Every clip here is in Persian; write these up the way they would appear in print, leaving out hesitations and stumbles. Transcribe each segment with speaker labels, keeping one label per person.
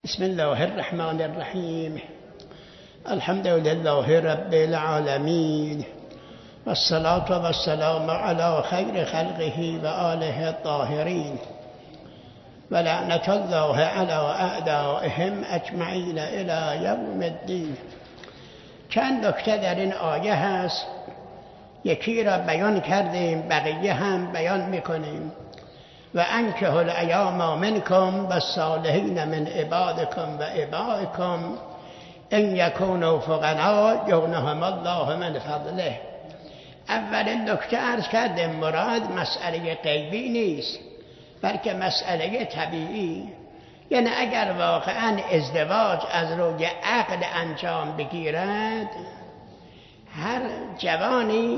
Speaker 1: بسم الله الرحمن الرحیم. الحمد لله رب العالمین والصلاة والسلام على خیر خلقه و آله الطاهرین و لعنت الله على اعدائهم اجمعین الی یوم الدین. چند نکته در این آیه هست، یکی را بیان کردیم، بقیه هم بیان میکنیم. و انکحوا الایام منکم والصالحین من عبادکم و امائکم ان یکونوا فقراء یغنیهم الله من فضله. اولین نکته عرض کردیم، مراد مسئله غیبی نیست بلکه مسئله طبیعی. یعنی اگر واقعا ازدواج از روی عقل انجام بگیرد، هر جوانی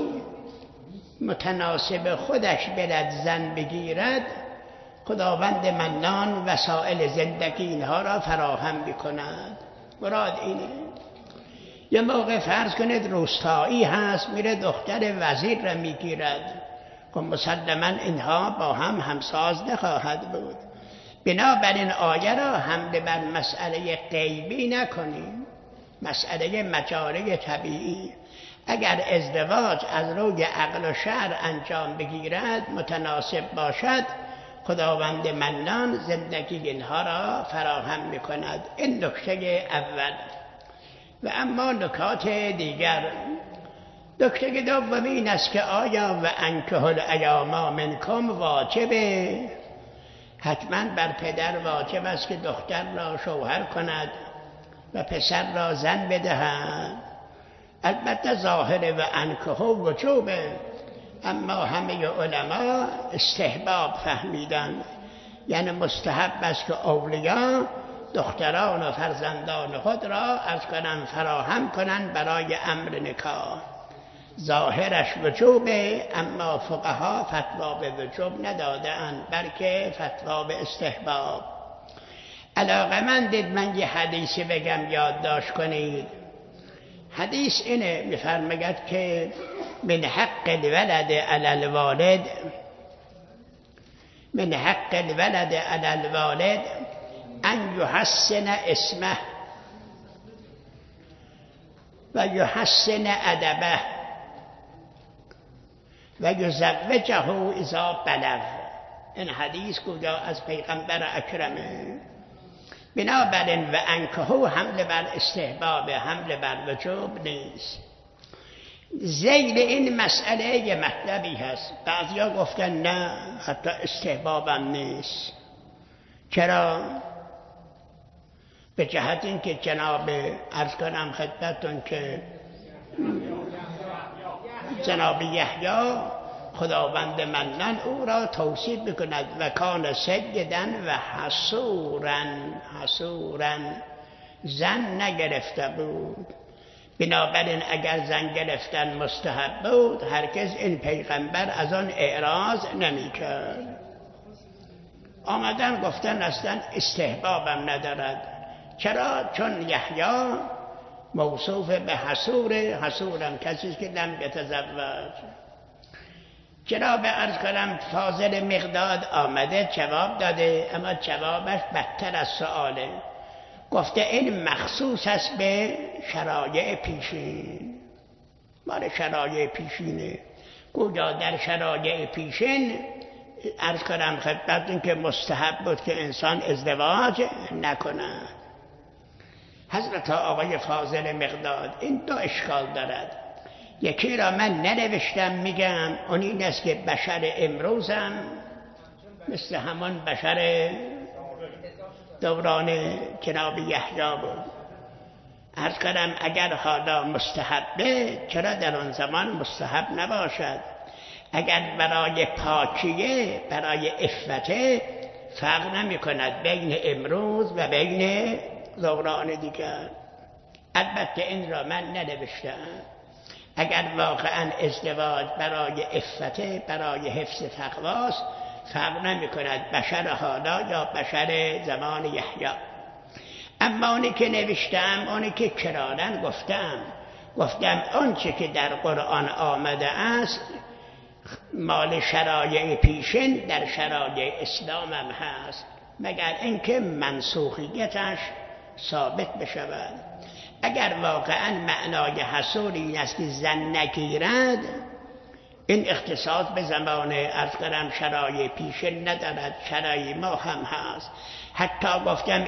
Speaker 1: متناسب خودش بلد زن بگیرد، خداوند منان وسائل زندگی اینها را فراهم میکند. مراد اینه. یه موقع فرض کنید روستایی هست، میره دختر وزیر را میگیرد، که مسلما اینها با هم همساز نخواهد بود. بنابراین آیه را حمل بر مسئله غیبی نکنیم، مسئله مجاری طبیعی. اگر ازدواج از روی عقل و شرع انجام بگیرد، متناسب باشد، خداوند منان زندگی اینها را فراهم میکند. این نکته اول. و اما نکات دیگر، نکته دوم این است که آیا و انکحوا الایام منکم واجبه؟ حتما بر پدر واجب است که دختر را شوهر کند و پسر را زن بدهد. البته ظاهر و انکحوا وجوبه، اما همه علما استحباب فهمیدن، یعنی مستحب است که اولیا دختران و فرزندان خود را فراهم کنند برای امر نکاح. ظاهرش وجوبه، اما فقها فتوا به وجوب ندادند بلکه فتوا به استحباب. علاقمندید من یه حدیثی بگم یادداشت کنید. حدیث اینه، میفرماید که من حق الولد علی الوالد، من حق الولد علی الوالد ان یحسن اسمه و یحسن ادبه و یزوجه اذا بلغ. این حدیث گویا از پیغمبر اکرمه. بنابراین و انکحوا حمل بر استحباب، حمل بر وجوب نیست. ذیل این مسئله یه مطلبی هست، بعضیا گفتن نه حتی استحبابم نیست. چرا؟ به جهت اینکه جناب عرض کنم خدمتتون که جناب یحیی خداوند منان او را توصیف میکند و کان سیدا و حصورا، زن نگرفته بود. بنابراین اگر زن گرفتن مستحب بود، هرگز این پیغمبر از آن اعراض نمیکرد. آمدن گفتن اصلا استحبابم ندارد. چرا؟ چون یحیی موصوف به حصورم کسی که لم یتزوج. جناب عرض کنم فاضل مقداد آمده جواب داده، اما جوابش بدتر از سؤاله. گفته این مخصوص است به شرایع پیشین. مال شرایع پیشینه. گویا در شرایع پیشین عرض کنم خدمتتون که مستحب بود که انسان ازدواج نکنه. حضرت آقای فاضل مقداد این دو اشکال دارد. یکی را من ننوشتم، میگم اون این است که بشر امروزم مثل همان بشر دوران جناب یحیی بود. عرض کنم اگر حالا مستحبه، چرا در آن زمان مستحب نباشد؟ اگر برای پاکیه، برای عفته، فرق نمی کند بین امروز و بین دوران دیگر. البته این را من ننوشتم. اگر واقعا ازدواج برای عفته، برای حفظ تقواست، فرق نمی کند بشر حالا یا بشر زمان یحیی. اما اونی که نوشتم، اونی که کرارن گفتم آنچه که در قرآن آمده است مال شرایع پیشین در شرایع اسلام هم هست، مگر اینکه منسوخیتش ثابت بشود. اگر واقعا معنای حصول این است که زن نگیرد، این اختصاص به زمان از قرم شرای پیشه ندارد، شرای ما هم هست. حتی گفتم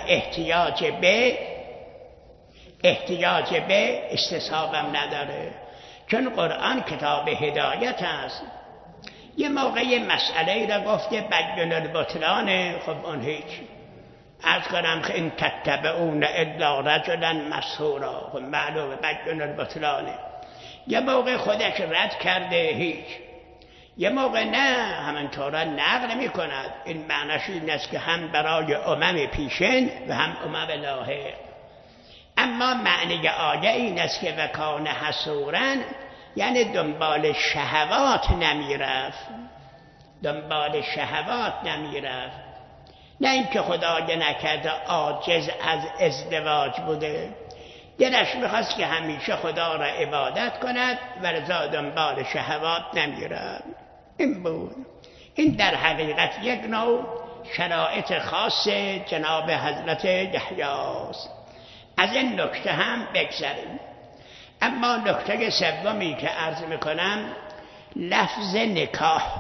Speaker 1: احتیاج به استصحابم نداره، چون قرآن کتاب هدایت است. یه موقع مسئله را گفته بیان البطلان، خب اون هیچ از کنم که این تتبعون الا رجلا مسحورا، خب معلومه بیان البطلانه. یه موقع خودش رد کرده هیچ، یه موقع نه همینطورا نقل می کند. این معنیش این است که هم برای امم پیشین و هم امم لاحق. اما معنی آیه این است که وکان حصورا، یعنی دنبال شهوات نمیرفت، نه اینکه خدای نکرده عاجز از ازدواج بوده، دلش میخواست که همیشه خدا را عبادت کند و لذا دنبال شهوات نمیرفت. این بود. این در حقیقت یک نوع شرایط خاص جناب حضرت یحیی است. از این نکته هم بگذریم. اما نکته سومی که عرض میکنم لفظ نکاح.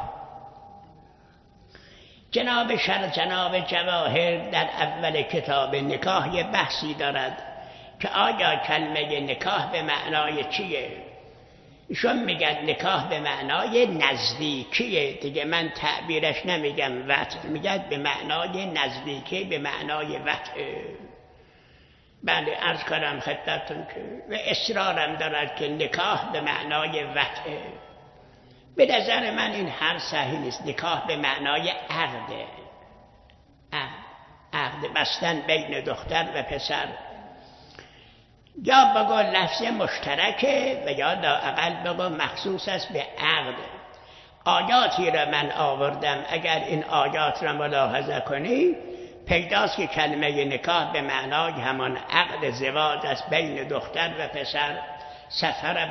Speaker 1: جناب جواهر در اول کتاب نکاح یه بحثی دارد که آیا کلمه نکاح به معنای چیه؟ ایشون میگن نکاح به معنای نزدیکیه دیگه، من تعبیرش نمیگم وطء، میگن به معنای نزدیکی، به معنای وطء. بله عرض کنم خدمتتون که و اصرارم دارد که نکاح به معنای وطء. به نظر من این هر صحیح نیست. نکاح به معنای عقد بستن بین دختر و پسر، یا بگو لفظ مشترکه و یا لااقل بگو مخصوص است به عقد. آیاتی را من آوردم، اگر این آیات را ملاحظه کنی پیداست که کلمه نکاح به معنای همان عقد زواج است بین دختر و پسر. سفر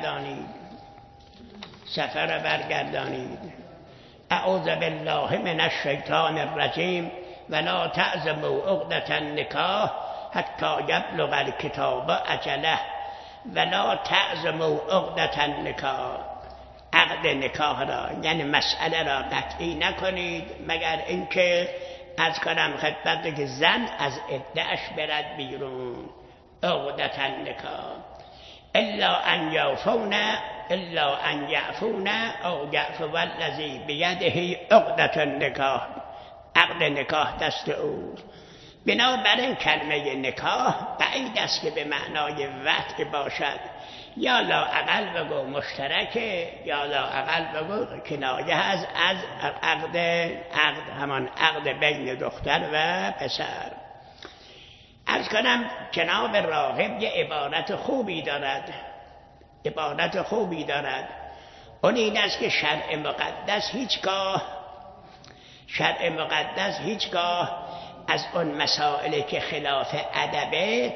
Speaker 1: برگردانید. اعوذ بالله من الشیطان الرجیم ولا تعزموا عقدة النکاح حتی یبلغ الکتاب اجله. ولا تعزموا عقدة النکاح، عقد نکاح را یعنی مسئله را قطعی نکنید مگر اینکه از کنم خدمت که زن از عده‌اش برد بیرون. عقدة النکاح الا ان یعفون او یعفو الذی بیده عقدة النکاح. عقد نکاح دست او. بنابراین کلمه نکاح بعید است که به معنای وطء باشد، یا لااقل بگو مشترکه، یا لااقل بگو کنایه از عقد همان عقد بین دختر و پسر. عرض کنم جناب راغب یه عبارت خوبی دارد. اون این است که شرع مقدس هیچگاه از اون مسائلی که خلاف ادبه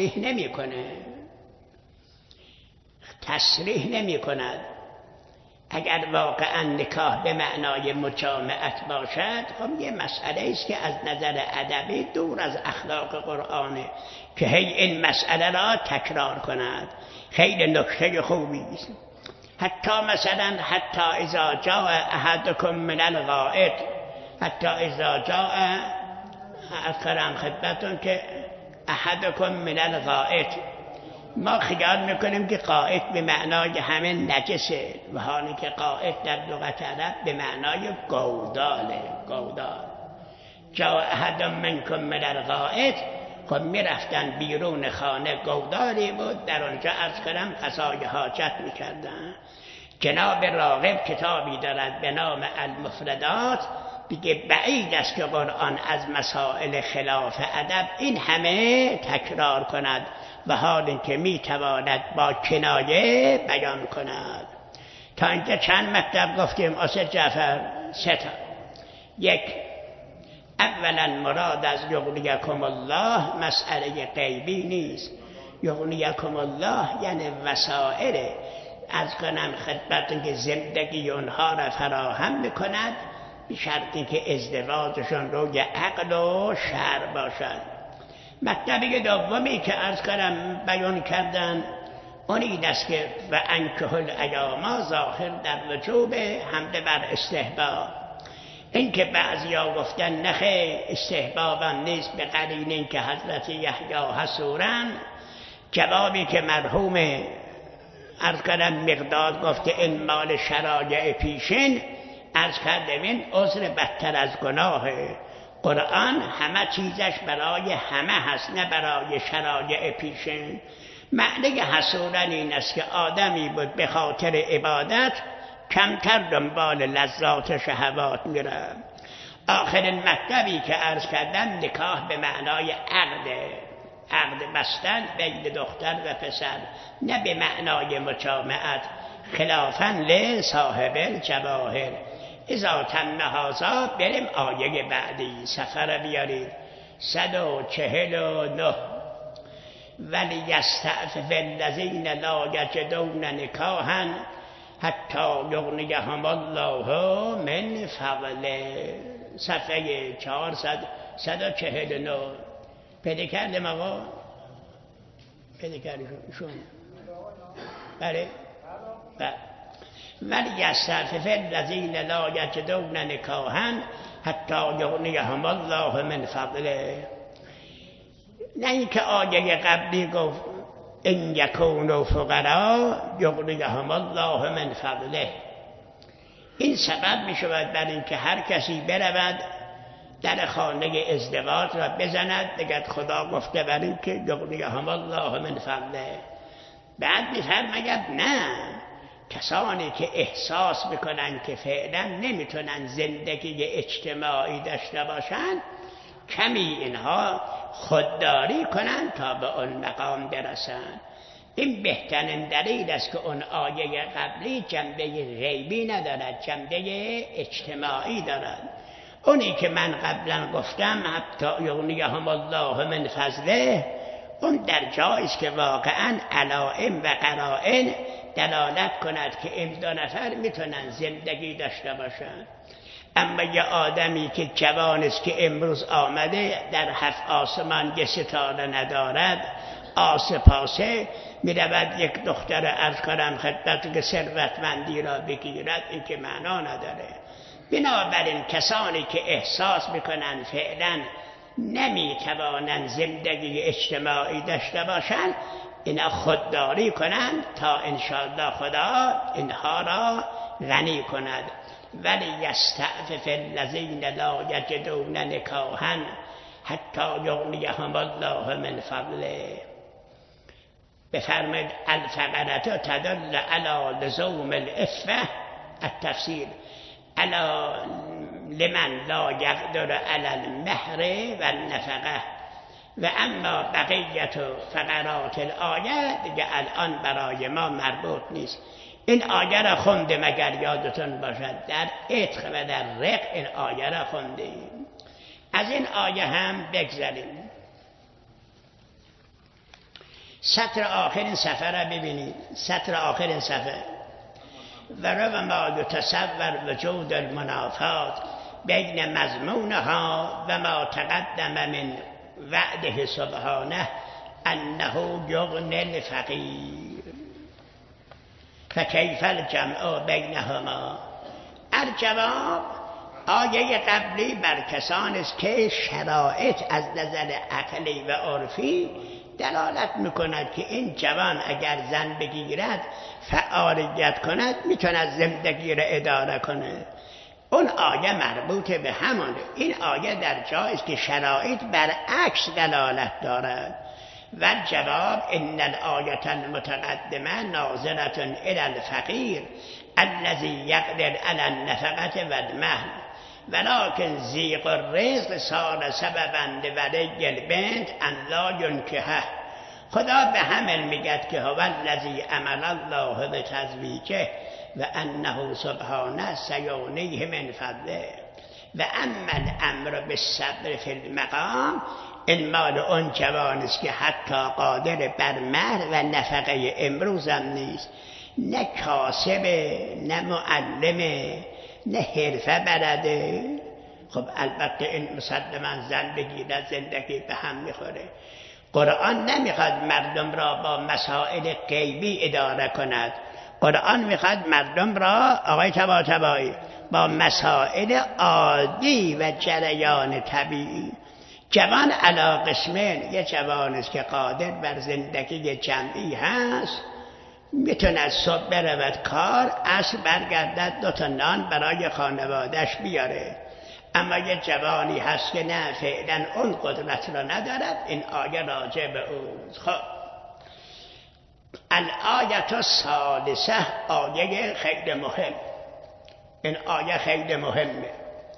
Speaker 1: تصریح نمی کند. اگر واقعا نکاح به معنای مجامعت باشد، خب یه مسئله است که از نظر ادبی دور از اخلاق قرآنه که هی این مسئله را تکرار کند. خیلی نکته خوبی است. حتی اذا جاء احدکم من الغائط، حتی اذا جاء اکرم خدمتون که احدکم من الغائط، ما خیال میکنیم که غائط به معنای همه نجسه، و حالی که غائط در لغت عرب به معنای گودال. جاء احد منکم من الغائط، خب میرفتن بیرون خانه، گودالی بود در آنجا عرض کنم قضای حاجت میکردن. جناب راغب کتابی دارد به نام المفردات، دیگه بعید است که قرآن از مسائل خلاف ادب این همه تکرار کند، و حال اینکه میتواند با کنایه بیان کند. تا اینجا چند مطلب گفتیم استاد جعفر؟ 3 تا. 1. اولا مراد از یغنیکم الله مسئله غیبی نیست. یغنیکم الله یعنی وسائل از کنم خدمتون که زندگی اونها را فراهم میکند، به شرطی که ازدواجشون روی عقل و شرع باشد. مطلب دومی که عرض کردم بیان کردن اون این است که و انکحوا الایام ظاهر در وجوب حمله بر استحباب. این که بعضیا گفتن نخیر استحبابم نیست به قرینه این که حضرت یحیی حصورن، جوابی که مرحوم عرض کردم مقداد گفته این مال شرایع پیشین، عرض کردم این عذر بدتر از گناه. قرآن همه چیزش برای همه هست نه برای شرایع پیشین. معنی حصورن این است که آدمی بود به خاطر عبادت کمتر دنبال لذات شهوات میره. آخرین مطلبی که عرض کردم نکاح به معنای عقد بستن بین دختر و پسر، نه به معنای مجامعت، خلافاً لصاحب الجواهر. اذا تم هذا بریم آیه بعدی صفحه بیارید 149. ولیستعفف الذین لا یجدون نکاحا حتی یغنیهم الله من فضله. صفحه 449. پیدا کردم آقا؟ پیدا کردشون؟ بله؟ ولیستعفف الذین لا یجدون نکاحا حتی یغنیهم الله من فضله. نه اینکه آیه قبلی گفت ان یکونوا فقراء یغنیهم الله من فضله. این سبب می شود بر اینکه هر کسی برود در خانه ازدواج را بزند بگد خدا گفته بر اینکه یغنیهم الله من فضله. بعد می‌فرماید نه، کسانی که احساس میکنن که فعلا نمیتونن زندگی اجتماعی داشته باشن کمی اینها خودداری کنن تا به اون مقام برسن. این بهترین دلیل است که اون آیه قبلی جنبه غیبی ندارد، جنبه اجتماعی دارد. اونی که من قبلا گفتم حتی یغنیهم الله من فضله، اون در جایی است که واقعا علائم و قرائن دلالت کند که این دو نفر میتونن زندگی داشته باشن. اما یه آدمی که جوان است که امروز آمده در 7 آسمان یه ستاره ندارد، آسه پاسه میرود یک دختر عرض کنم خدمت که ثروتمندی را بگیرد، این که معنا نداره. بنابراین کسانی که احساس میکنن فعلا نمیتوانند زندگی اجتماعی داشته باشند، اینا خودداری کنند تا انشاءالله خدا اینها را غنی کند. ولی یستعفف الذین لا یجدون نکاحا حتی یغنیهم الله من فضله. بفرمید الفقرة تدل علی لزوم العفة. التفسیر علی لمن لا یقدر علی المهر و النفقه. و اما بقیت فقرات الآیه دیگه الان برای ما مربوط نیست. این آیه را خونده مگر یادتون باشد در عتق و در رق این آیه را خوندیم. از این آیه هم بگذاریم. سطر آخرین صفحه را ببینید. سطر آخرین صفحه و رو ما یتصور وجود المنافات بین مضمونها و ما تقدم من وعده سبحانه انه یغنی الفقیر فکیف الجمع بینهما. الجواب آیه قبلی بر کسانی است که شرایط از نظر عقلی و عرفی دلالت میکند که این جوان اگر زن بگیرد فعالیت کند میتواند زندگی را اداره کنه. اون آیه مربوط به همون. این آیه در جایی است که شرایط برعکس دلالت دارد. و جواب ان الآیة المتقدمه ناظرة الی الفقیر الذی یقدر علی النفقة و المهر ولكن ضیق الرزق صار سببا لولی البنت ان لا ینکحه. خدا به همین میگد که هو الذی امر الله بتزویجه و انه سبحانه سیغنیه من فضله. و اما الامر بالصبر فی المقام، این مال اون جوان است که حتی قادر بر مهر و نفقه امروز هم نیست، نه کاسبه، نه معلمه، نه حرفه بلده. خب البته این مسلما زن بگیرد زندگی به هم میخوره. قرآن نمیخواد مردم را با مسائل غیبی اداره کند. قرآن میخواد مردم را آقای طباطبایی با مسائل عادی و جریان طبیعی. جوان علی قسمین، یه جوان است که قادر بر زندگی جمعی هست، میتونه از صبح برود کار، عصر برگردد 2 تا نان برای خانوادش بیاره. اما یه جوانی هست که نه فعلا اون قدرت را ندارد. این آیه راجع به اوست. خب الآیه الثالثه، آیه خیلی مهم. این آیه خیلی مهمه.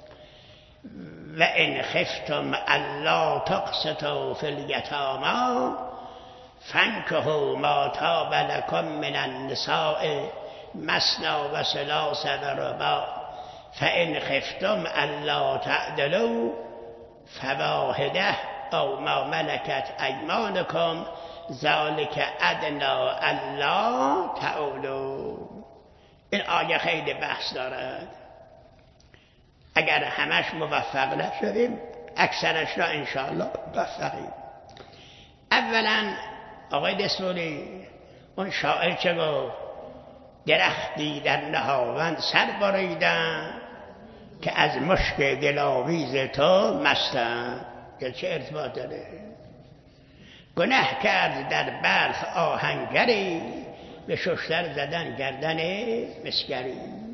Speaker 1: و ان خفتم الا تقسطوا فی الیتامی فانکحوا ما طاب لکم من النساء مثنی و ثلاث و رباع فان خفتم الا تعدلوا فواحده او ما ملکت ایمانکم ذلک ادنی الا تعولوا. این آیه خیلی بحث دارد. اگر همش موفق نشدیم اکثرش را انشاءالله موفقیم. اولا آقای دستوری، اون شاعر چه گفت؟ درختی در نهاوند سر بریدن که از مشک دلاویز تو مستم. که چه ارتباط داره؟ گناه کرد در بلخ آهنگری به ششتر زدن گردن مسگری.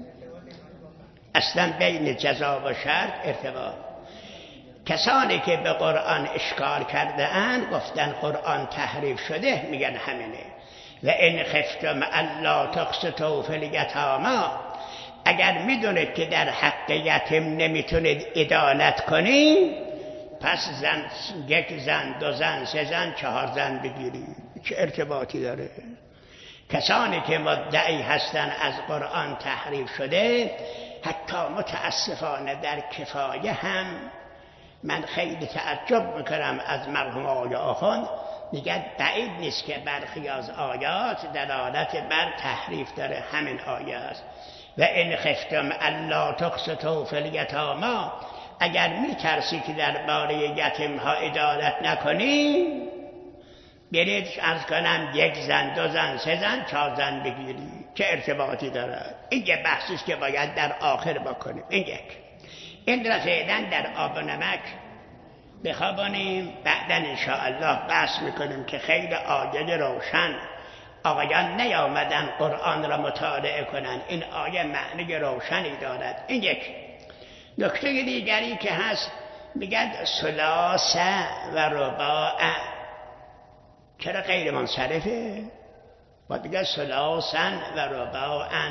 Speaker 1: اصلا بین جزا و شرط ارتباط. کسانی که به قرآن اشکال کرده اند گفتن قرآن تحریف شده، میگن همینه. و ان خفتم الا تقسطوا فی الیتامی، اگر میدونید که در حق یتیم نمیتونید عدالت کنید، پس زن، 1 زن، 2 زن، 3 زن، 4 زن بگیرید. چه ارتباطی داره؟ کسانی که مدعی هستند از قرآن تحریف شده، حتی متاسفانه در کفایه هم من خیلی تعجب میکنم از مرحوم آقای آخوند، میگه بعید نیست که برخی از آیات دلالت بر تحریف داره. همین آیه است. و ان خفتم الا تقسطوا فی الیتامی، اگر میترسی که درباره یتیم ها عدالت نکنی، برید عرض کنم 1 زن، 2 زن، 3 زن، 4 زن بگیری. چه ارتباطی دارد؟ این یه بحثی است که باید در آخر بکنیم. این را فعلا در آب و نمک بخوابانیم، بعدا انشاءالله بحث میکنیم که خیلی آیه روشن. آقایان نیامدن قرآن را مطالعه کنن، این آیه معنی روشنی دارد. این یک. نکته دیگری که هست، میگن ثلاثه و رباع. چرا غیر منصرفه؟ باید بگه ثلاثا و رباعا.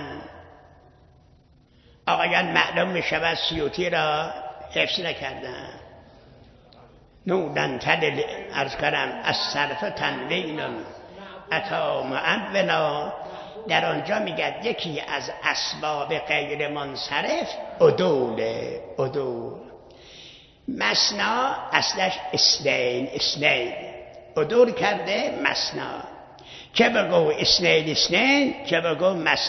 Speaker 1: آقایان معلوم میشود سیوطی را حفظ نکردن. نودن تدل ارز کنم از صرف تنوین اتا معونا، در آنجا میگه یکی از اسباب غیر منصرف عدوله. عدول مسنا اصلش اثنین، عدول کرده مسنا. چه بگو اثنین چه بگو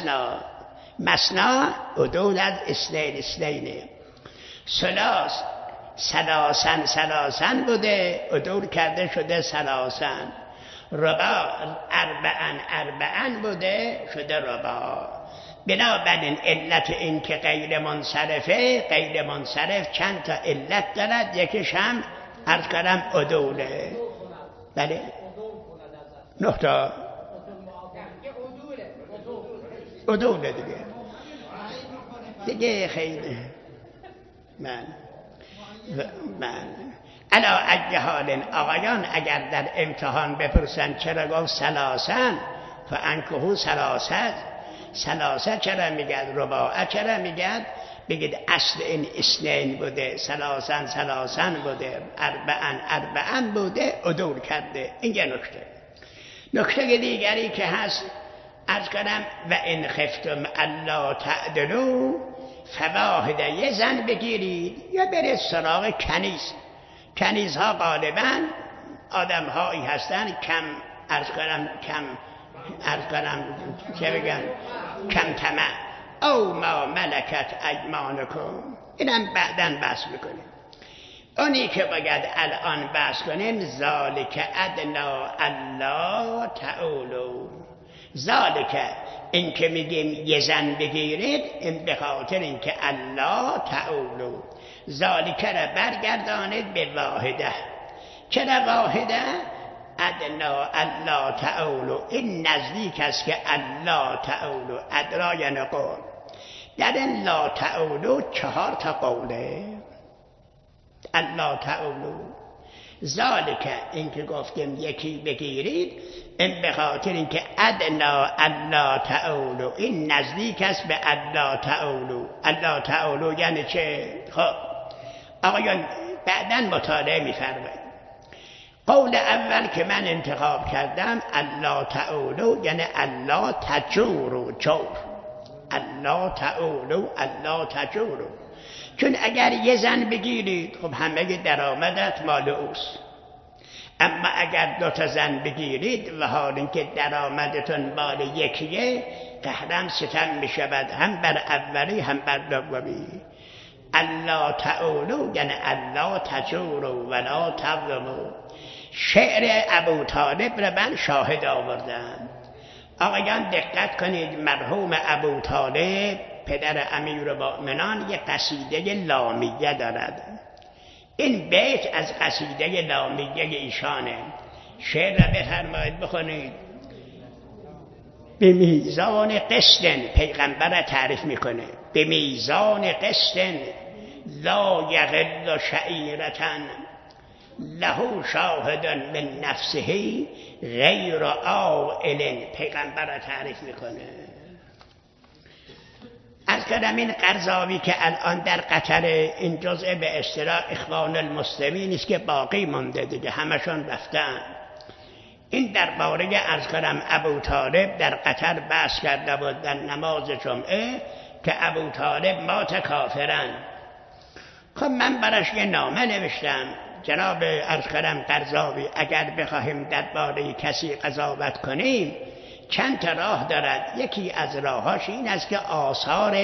Speaker 1: مسنا عدول از اثنینه. ثلاثن بوده، عدول کرده شده ثلاثن. رباع اربعن بوده شده رباع. بنابراین علت این که غیر منصرف چند تا علت دارد، یکیش هم عرض کردم عدوله. بله 9 تا عدوله دیگه خیلی من علا ای حال. آقایان اگر در امتحان بپرسن چرا گفت ثلاثن فانکحوا ثلاثه چرا میگد، رباعه چرا میگد، بگید اصل این اثنین بوده، ثلاثن بوده، اربعن بوده، عدول کرده. این یه نکته دیگری که هست عرض کنم و ان خفتم الا تعدلوا فواحده، 1 زن بگیرید یا برید سراغ کنیزها غالبا آدم هایی هستن کم طمع. او ما ملکت ایمانکم. اینم بعداً بحث میکنیم. اونی که باید الان بحث کنیم ذالک ادنا الله تعولو. ذالک این که میگیم یه زن بگیرید این به خاطر این که الله تعولو ذالک را برگردانید به واحده. چرا واحده؟ ادنا الله تعولو، این نزدیک است که الله تعولو ادرا یعنی قول. در این لا تعولو 4 تا قوله. الله تعولو ذالک این که گفتیم یکی بگیرید این به خاطر این که ادنا الله تعولو این نزدیک است به الله تعولو. الله تعولو یعنی چه؟ خب آقایان بعداً مطالعه می‌فرمایید. قول اول که من انتخاب کردم الله تعولو یعنی الله تجورو، جور. الله تعولو الله تجورو. چون اگر یه زن بگیرید خب همه درآمدت مال اوست. اما اگر 2 تا زن بگیرید و حال اینکه درآمدتون مال یکیه قهرم ستم میشود هم بر اولی هم بر دومی. الله تعولو یعنی الله تجورو ولا تظلمو. شعر ابو طالب را من شاهد آوردم. آقایان دقت کنید، مرحوم ابو طالب پدر امیرالمؤمنان یک قصیده لامیه دارد. این بیت از قصیده لامیه ایشانه. شعر را بفرمایید بخونید. به میزان قسط، پیغمبر را تعریف میکنه، به میزان قسط لا یغل شعیرتن له شاهد من نفسه غیر عائل. پیغمبر را تعریف میکنه. از کردم این قرضاوی که الان در قطر این جزء به اصطلاح اخوان المسلمین است که باقی مونده دیگه، همشون رفتن. این درباره از کردم ابو طالب در قطر بحث کرده بود در نماز جمعه که ابو طالب مات کافرن. خب من براش یه نامه نوشتم. جناب ارشدم قرضاوی اگر بخواهیم درباره کسی قضاوت کنیم چند تا راه دارد. یکی از راهاش این است که آثار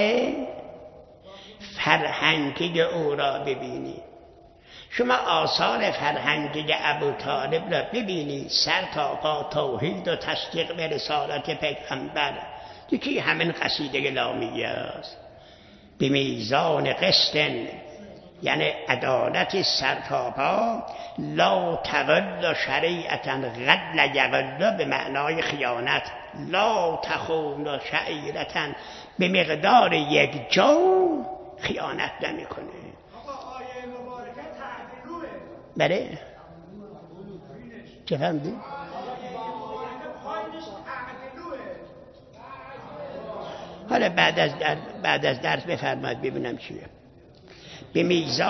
Speaker 1: فرهنگی او را ببینید. شما آثار فرهنگی ابو طالب را ببینید، سر تا پا توحید و تصدیق به رسالت پیغمبر. یکی همین قصیده لامیه است. به میزان قسط یعنی عدالت سرتاپا، لا تغل شریعتا غل یغل به معنای خیانت، لا تخون شعیرتا به مقدار 1 جو خیانت نمی کنه.
Speaker 2: آیه مبارکه تعدیلوه.
Speaker 1: بله چه فهمدی؟ حالا بعد از درس بفرمایید ببینم چیه. به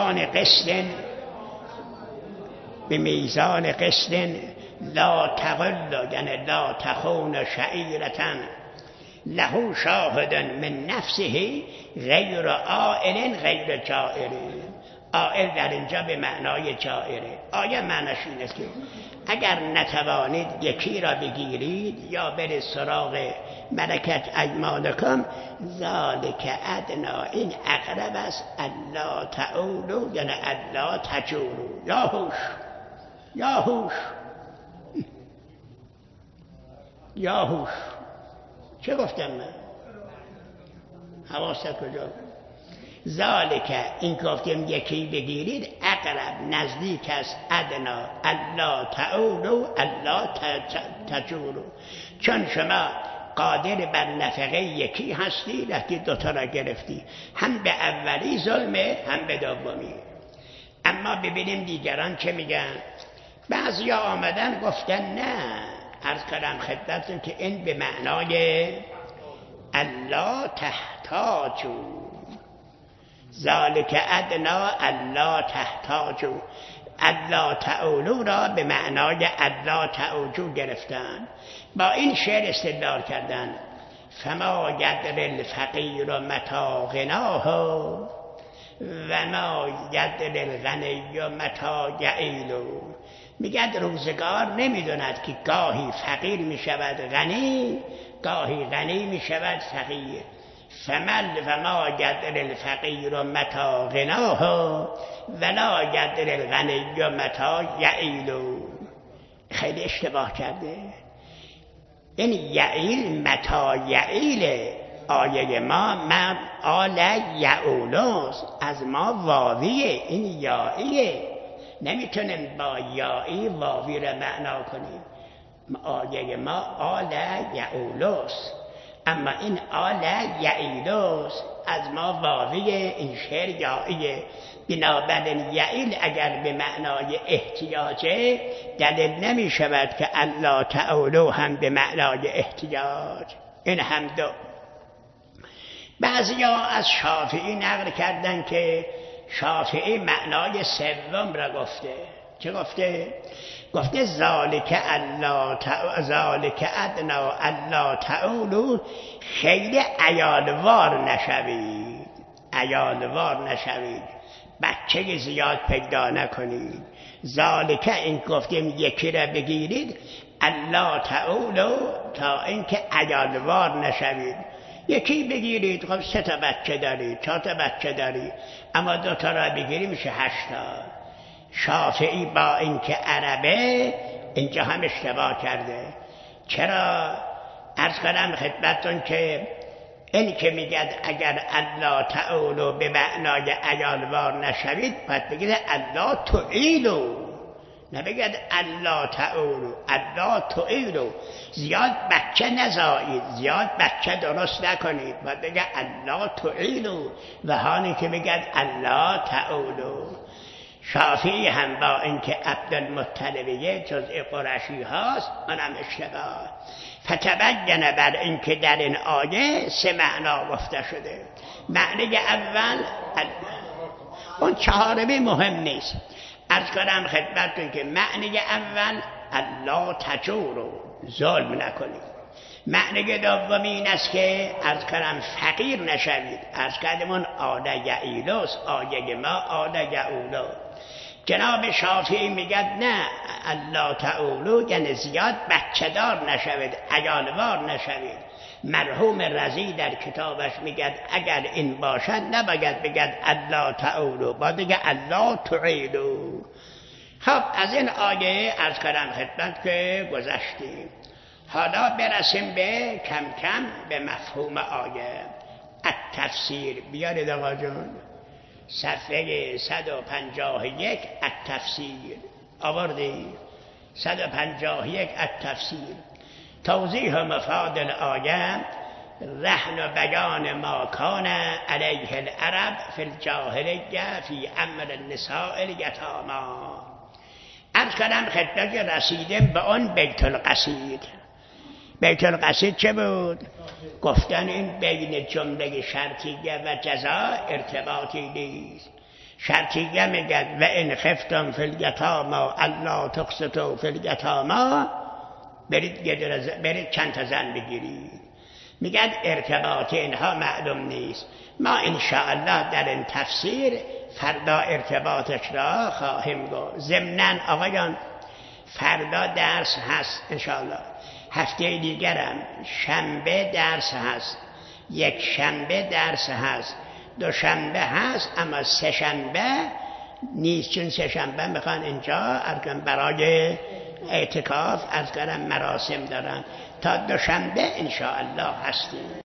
Speaker 1: میزان قسط لا تغل یعنی لا تخون شعیرتا له شاهد من نفسه غیر عائل غیر جائر. عائل در اینجا به معنای جائره. آیه معنیش این است که اگر نتوانید یکی را بگیرید یا برید سراغ ملکت ایمانکم ذالک ادنا، این اقرب است الله تعولو یعنی الله تجورو. یا هوش چه گفتم من؟ حواست کجا؟ ذالک این گفتیم یکی بگیرید اقرب نزدیک است ادنا الله تعولو الله تجورو. چون شما قادر بر نفقه یکی هستی وقتی 2 تا را گرفتی، هم به اولی ظلمه هم به دومی. اما ببینیم دیگران چه میگن. بعضیا آمدن گفتن نه، عرض کردم خدمتتون که این به معنای الله تحتاجو، ذالک ادنا الله تحتاجو، الله تعولو را به معنای الله تعوجو گرفتن. با این شعر استدلال کردن فما یدر الفقیر متا غناه و ما یدر الغنی متا یعیلو. میگه روزگار نمیدوند که گاهی فقیر میشود غنی، گاهی غنی میشود فقیر. فما قدر الفقیر متا غناه ولا قدر الغنی متا یعیل. خیلی اشتباه کرده. این یعیل متا یعیل آیه ما آل یعولوس از ما واویه، این یائیه، نمیتونیم با یایی واوی را معنا کنیم. آیه ما آل یعولوس، اما این آل یعیلوس از ما واویه، این شعر یائیه. بنابراین یعیل اگر به معنای احتیاجه دلیل نمی شود که الله تعالی هم به معنای احتیاج. این هم دو. بعضیا از شافعی نقل کردن که شافعی معنای سوم را گفته. چه گفته؟ گفته ذالک ادنا الله تعالی خیلی عیالوار نشوید، عیالوار نشوید، بچه زیاد پیدا نکنید. ذالک این گفتیم یکی را بگیرید، الله تعالی تا اینکه عیالوار نشوید. یکی بگیرید، خب 3 تا بچه داری، 4 تا بچه داری، اما 2 تا را بگیری میشه 8 تا. شافعی با اینکه عربه اینجا هم اشتباه کرده. چرا؟ عرض کردم خدمتتون که این که میگد اگر الله تعالی به معنای عیالوار نشوید، باید بگید الله تعیلو، نبگد الله تعالی، الله تعیلو. زیاد بچه نزایید، زیاد بچه درست نکنید، باید بگد الله تعیلو و هانی که بگد الله تعالی. شافعی هم با اینکه عبدالمطلبیه جزء قرشی هاست، آنم اشتباه. فتبین بر اینکه در این آیه 3 معنا گفته شده. معنی اول اون 4می مهم نیست. عرض کنم خدمتتون که معنی اول الله تجور، ظلم نکنید. معنی دوم این است که عرض کنم فقیر نشوید. عرض کردم اون آل یعیلوس، آیه ما آل یعولو. جناب شافعی میگد نه، الله تعالی یعنی زیاد بچه دار نشوید، عیالوار نشوید. مرحوم رضی در کتابش میگد اگر این باشد نباید بگد الله تعالی، باید بگد الله تعیلو. خب از این آیه عرض کردم خدمت که گذشتیم. حالا برسیم به کم کم به مفهوم آیه. التفسیر بیارید آقا جون، صفحه 151 التفسیر آوردی. 151 التفسیر. توضیح مفاد الآیه رهن و بیان ما کان علیه العرب فی الجاهلیه فی امر النساء الیتاما. عرض کردم خدمت رسیدیم به اون بیت القصید. بیت القصید چه بود؟ گفتن این بین جمله شرطیه و جزا ارتباطی نیست. شرطیه میگد و ان خفتم فی الیتاما الا تقسطوا فی الیتاما، برید چند تا زن بگیرید. میگن ارتباط اینها معلوم نیست. ما انشاءالله در این تفسیر فردا ارتباطش را خواهیم گفت. ضمناً آقایان فردا درس هست انشاءالله، هفته دیگرم شنبه درس هست، یک شنبه درس هست، دوشنبه هست، اما 3 شنبه نیست، چون 3 شنبه میخوان اینجا برای اعتکاف از مراسم دارن. تا دوشنبه انشاءالله هستیم.